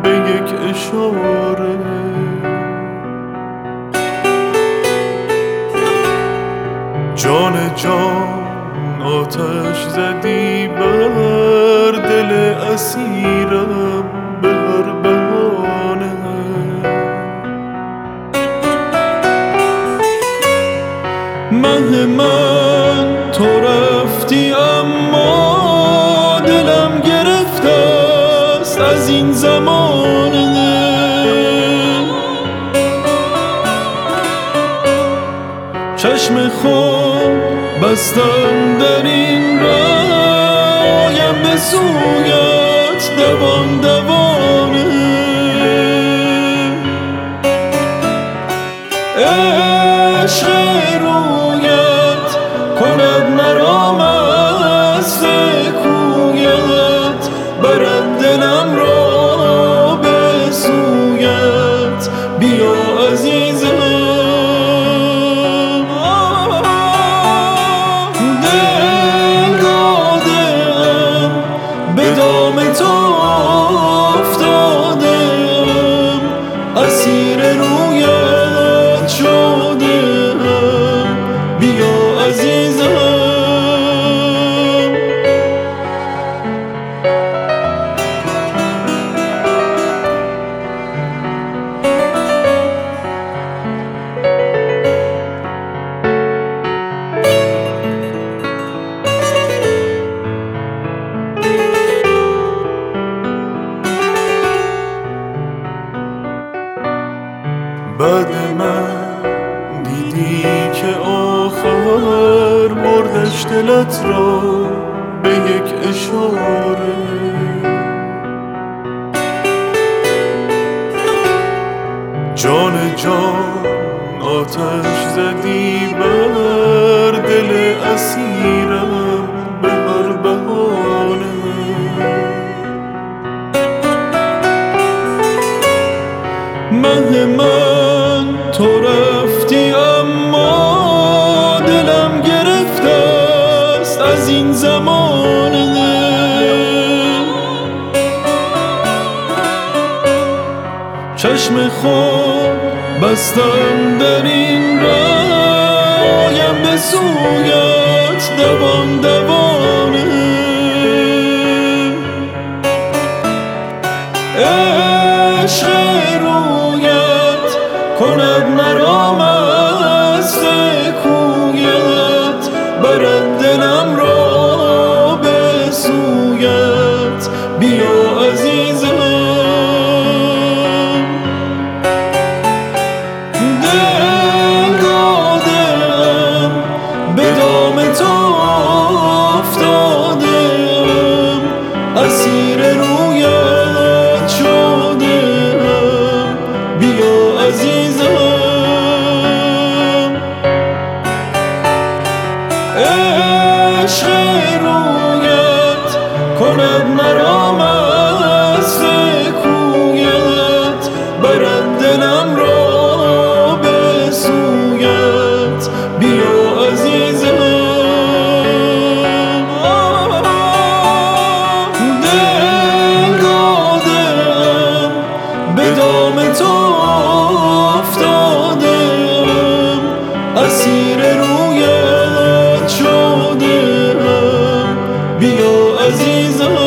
به یک اشاره. جان جان آتش زدی بر دل اسیرم به هر بهانه. مه من تو رفتی اما دلم گرفته است از این زمانه. چشم خود بستم در این رایم به سویت دوان دوانه. عشق رویت کند مرا مست کویت، برد دلم را به سویت. بیا عزیزم دل دادم به دام تو افتادم، اسیر رویت شدم. بیا عزیزم بعد من دیدی که آخر بردش دلت را به یک اشاره. جان جان آتش زدی بر دل اسیرم به هر بهانه. مه من تو رفتی اما دلم گرفته است از این زمانه. چشم خود بستم در این رایم به سویت دوان دوانه. عشق رویت کند مرا مست کویت، برد دلم را به سویت. بیا عزیزم دل دادم به دام تو افتادم، اسیر رویت شدم. بیا عزیزم عشق رویت کند مرا مست کویت، برد دلم را به سویت. بیا عزیزم دل دادم به دام تو افتادم، اسیر رویت شدم. بیا عزیزم